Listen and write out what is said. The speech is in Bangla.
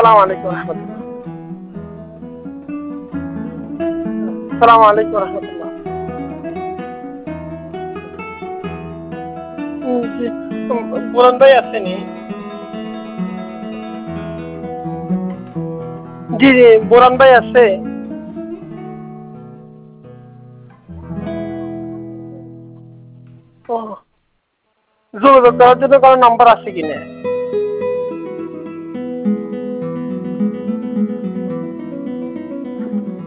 আসসালামু আলাইকুম রহমতুল্লাহ। আসসালামু আলাইকুম রহমতুল্লাহ। জি, বুরন ভাই আসেনি? জি জি, বুরন ভাই আছে? ও, যোগাযোগ করার জন্য কারো নাম্বার আছে কিনা?